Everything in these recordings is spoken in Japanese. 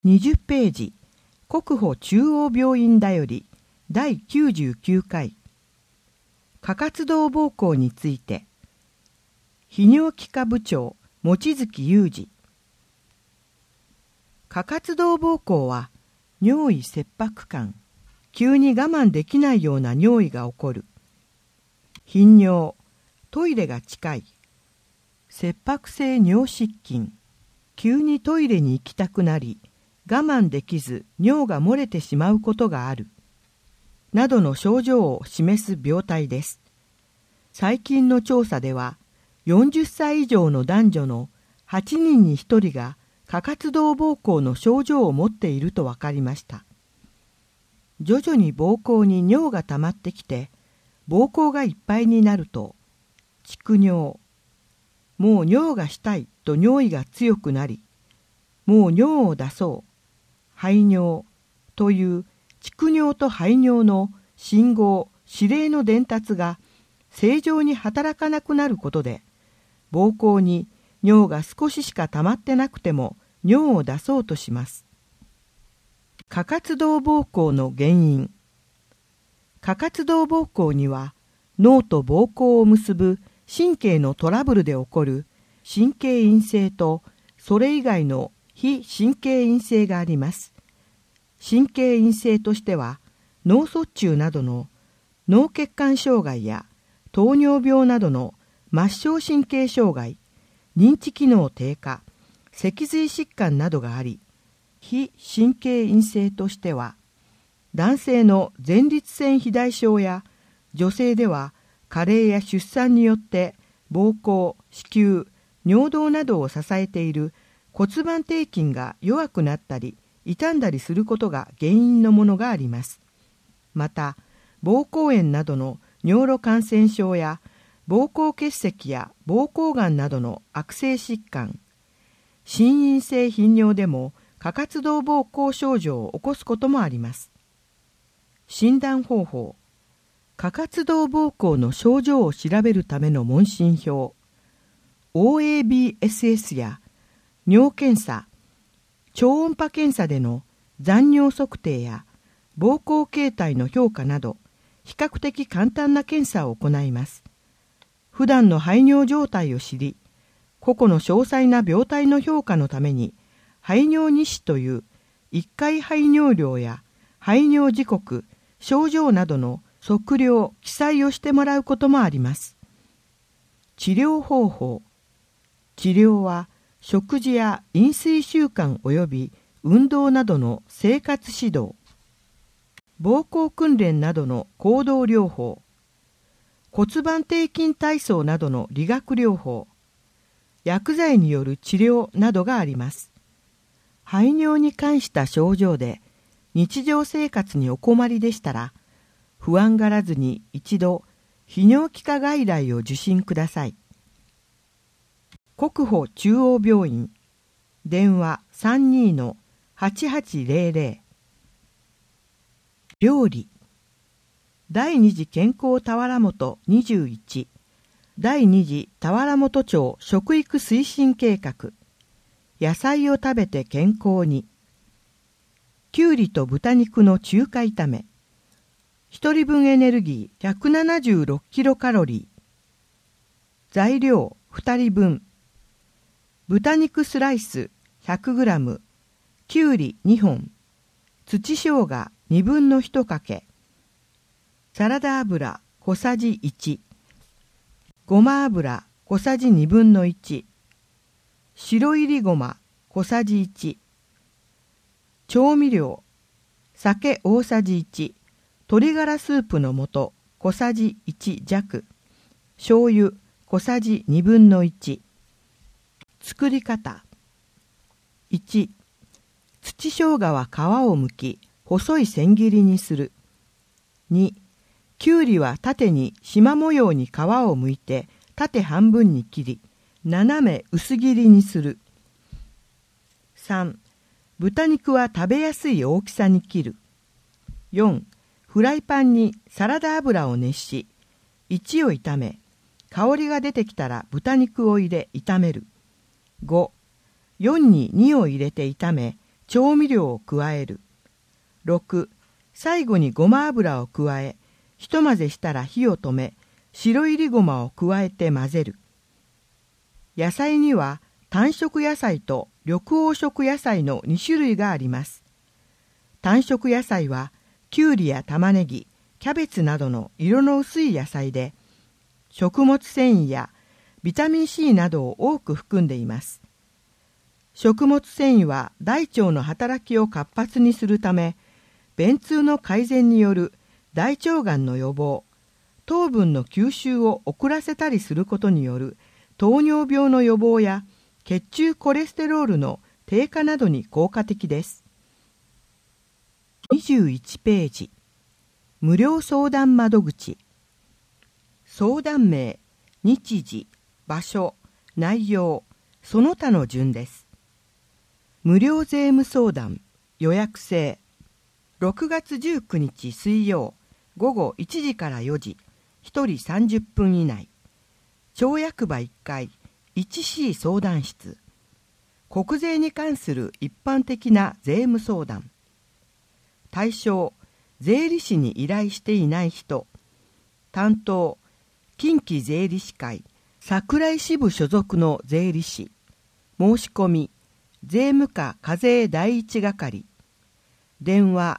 20ページ、国保中央病院だより第99回過活動膀胱について、泌尿器科部長望月雄二。過活動膀胱は尿意切迫感、急に我慢できないような尿意が起こる。頻尿、トイレが近い。切迫性尿失禁、急にトイレに行きたくなり我慢できず尿が漏れてしまうことがあるなどの症状を示す病態です。最近の調査では40歳以上の男女の8人に1人が過活動膀胱の症状を持っていると分かりました。徐々に膀胱に尿が溜まってきて膀胱がいっぱいになると蓄尿、もう尿がしたいと尿意が強くなり、もう尿を出そう、排尿という蓄尿と排尿の信号・指令の伝達が正常に働かなくなることで、膀胱に尿が少ししか溜まってなくても尿を出そうとします。過活動膀胱の原因。過活動膀胱には脳と膀胱を結ぶ神経のトラブルで起こる神経陰性とそれ以外の非神経陰性があります。神経陰性としては脳卒中などの脳血管障害や糖尿病などの末梢神経障害、認知機能低下、脊髄疾患などがあり、非神経陰性としては男性の前立腺肥大症や女性では加齢や出産によって膀胱、子宮、尿道などを支えている骨盤底筋が弱くなったり傷んだりすることが原因のものがあります。また膀胱炎などの尿路感染症や膀胱結石や膀胱がんなどの悪性疾患、心因性頻尿でも過活動膀胱症状を起こすこともあります。診断方法。過活動膀胱の症状を調べるための問診票、OABSS や尿検査、超音波検査での残尿測定や膀胱形態の評価など比較的簡単な検査を行います。普段の排尿状態を知り、個々の詳細な病態の評価のために排尿日誌という1回排尿量や排尿時刻、症状などの測量・記載をしてもらうこともあります。治療方法。治療は食事や飲水習慣及び運動などの生活指導、膀胱訓練などの行動療法、骨盤底筋体操などの理学療法、薬剤による治療などがあります。排尿に関した症状で日常生活にお困りでしたら、不安がらずに一度泌尿器科外来を受診ください。国保中央病院、電話 32-8800。 料理。第二次健康田原本21、第二次田原本町食育推進計画。野菜を食べて健康に。きゅうりと豚肉の中華炒め。1人分エネルギー176キロカロリー。材料2人分。豚肉スライス100グラム、きゅうり2本、土生姜2分の1かけ、サラダ油小さじ1、ごま油小さじ2分の1、白いりごま小さじ1、調味料、酒大さじ1、鶏ガラスープの素小さじ1弱、醤油小さじ2分の1。作り方。1、土生姜は皮を剥き細い千切りにする。2、きゅうりは縦に縞模様に皮を剥いて縦半分に切り斜め薄切りにする。3、豚肉は食べやすい大きさに切る。4、フライパンにサラダ油を熱し1を炒め、香りが出てきたら豚肉を入れ炒める。5、4に2を入れて炒め、 調味料を加える。6、最後にごま油を加え、ひと混ぜしたら火を止め、白いりごまを加えて混ぜる。野菜には単色野菜と緑黄色野菜の2種類があります。単色野菜はきゅうりや玉ねぎ、キャベツなどの色の薄い野菜で、食物繊維やビタミン C などを多く含んでいます。食物繊維は大腸の働きを活発にするため、便通の改善による大腸がんの予防、糖分の吸収を遅らせたりすることによる糖尿病の予防や血中コレステロールの低下などに効果的です。21ページ、無料相談窓口。相談名、日時、場所、内容、その他の順です。無料税務相談、予約制。6月19日水曜、午後1時から4時、1人30分以内。町役場1階、1C 相談室。国税に関する一般的な税務相談。対象、税理士に依頼していない人。担当、近畿税理士会、桜井支部所属の税理士。申し込み、税務課課税第一係。電話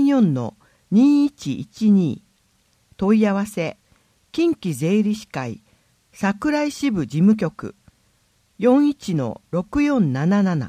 34-2112。問い合わせ、近畿税理士会、桜井支部事務局。41-6477。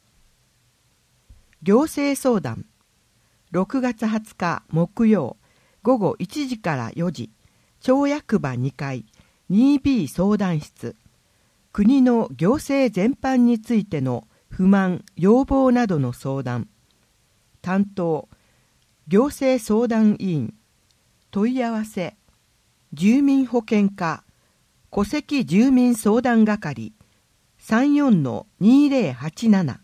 行政相談。6月20日木曜午後1時から4時、町役場2階 2B 相談室。国の行政全般についての不満・要望などの相談。担当、行政相談委員。問い合わせ、住民保険課戸籍住民相談係 34-2087。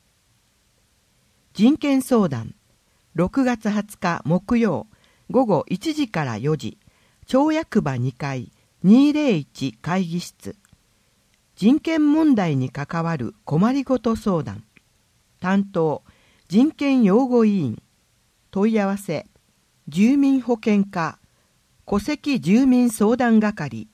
人権相談。6月20日木曜午後1時から4時、町役場2階201会議室。人権問題に関わる困りごと相談。担当、人権擁護委員。問い合わせ、住民保険課戸籍住民相談係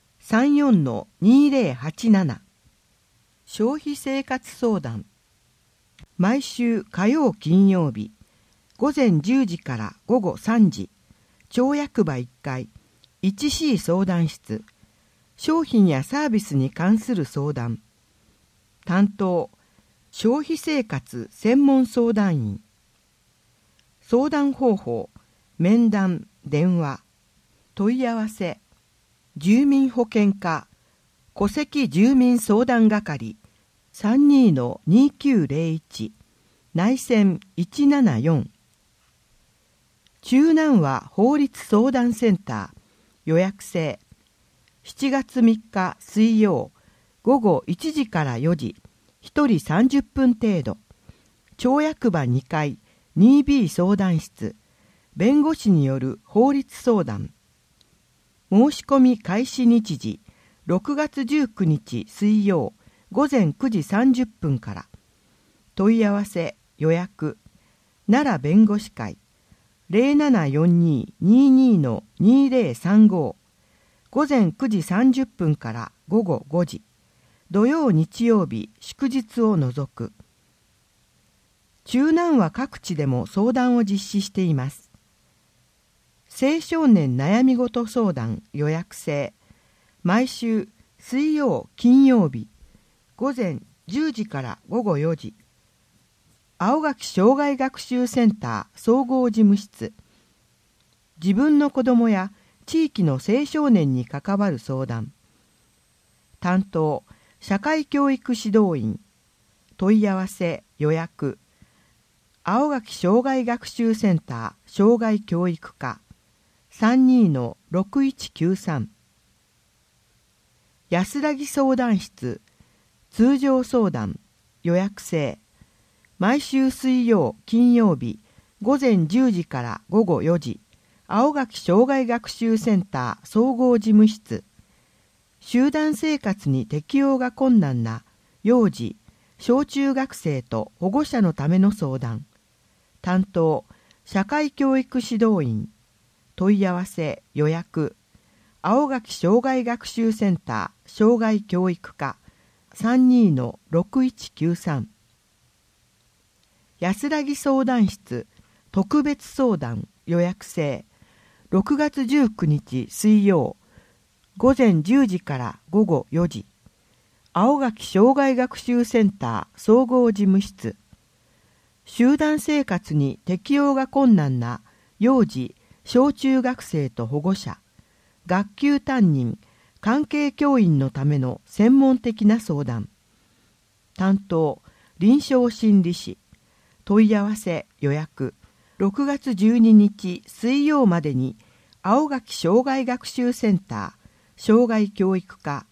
34-2087。消費生活相談。毎週火曜金曜日午前10時から午後3時、町役場1階 1C 相談室。商品やサービスに関する相談。担当、消費生活専門相談員。相談方法、面談、電話。問い合わせ、住民保険課戸籍住民相談係 32-2901 内線174。中南和法律相談センター予約制。7月3日水曜午後1時から4時、1人30分程度。町役場2階 2B 相談室。弁護士による法律相談。申し込み開始日時6月19日水曜午前9時30分から。問い合わせ予約、奈良弁護士会 0742-22-2035。午前9時30分から午後5時。土曜日曜日祝日を除く。中南和各地でも相談を実施しています。青少年悩みごと相談予約制。毎週水曜金曜日午前10時から午後4時。青垣障害学習センター総合事務室。自分の子どもや地域の青少年に関わる相談。担当、社会教育指導員。問い合わせ予約。青垣障害学習センター障害教育課 32-6193。安らぎ相談室通常相談予約制。毎週水曜金曜日午前10時から午後4時。青垣障害学習センター総合事務室。集団生活に適応が困難な幼児、 小中学生と保護者のための相談。担当、社会教育指導員。問い合わせ、予約。青垣障害学習センター障害教育課 32-6193。安らぎ相談室特別相談予約制。6月19日水曜午前10時から午後4時。青垣障害学習センター総合事務室。集団生活に適応が困難な幼児小中学生と保護者、学級担任、関係教員のための専門的な相談。担当、臨床心理士。問い合わせ、予約。6月12日水曜までに青垣障害学習センター障害教育課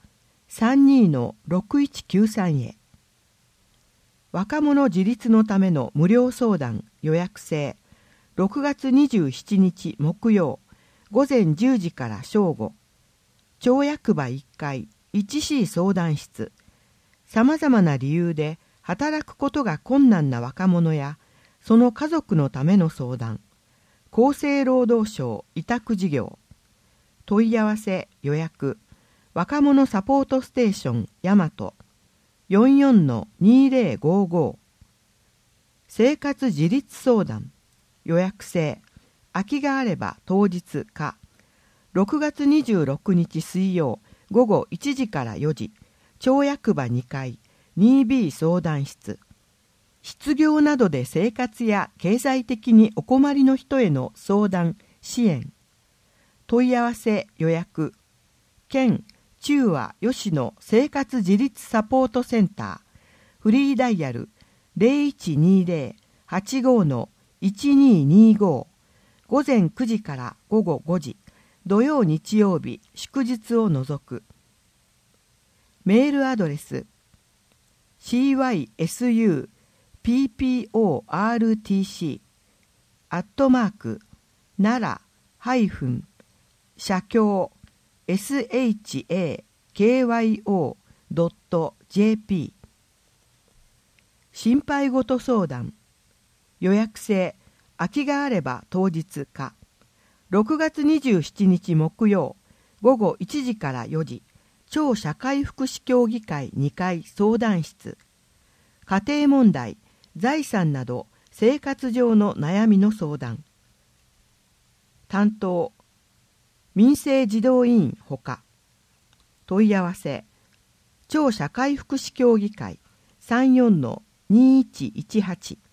32-6193 へ。若者自立のための無料相談予約制。6月27日木曜午前10時から正午。町役場1階 1C 相談室。さまざまな理由で働くことが困難な若者やその家族のための相談。厚生労働省委託事業。問い合わせ予約。若者サポートステーション大和 44-2055。生活自立相談予約制。空きがあれば当日か。6月26日水曜午後1時から4時。町役場2階 2B 相談室。失業などで生活や経済的にお困りの人への相談支援。問い合わせ予約。県中和吉野生活自立サポートセンターフリーダイヤル 0120-85-1225。午前9時から午後5時。土曜日曜日祝日を除く。メールアドレス cyorpportc@-社協shakyo.jp。 心配ごと相談予約制。空きがあれば当日か。6月27日木曜午後1時から4時。町社会福祉協議会2階相談室。家庭問題、財産など生活上の悩みの相談。担当、民生児童委員ほか。問い合わせ、町社会福祉協議会 34-2118。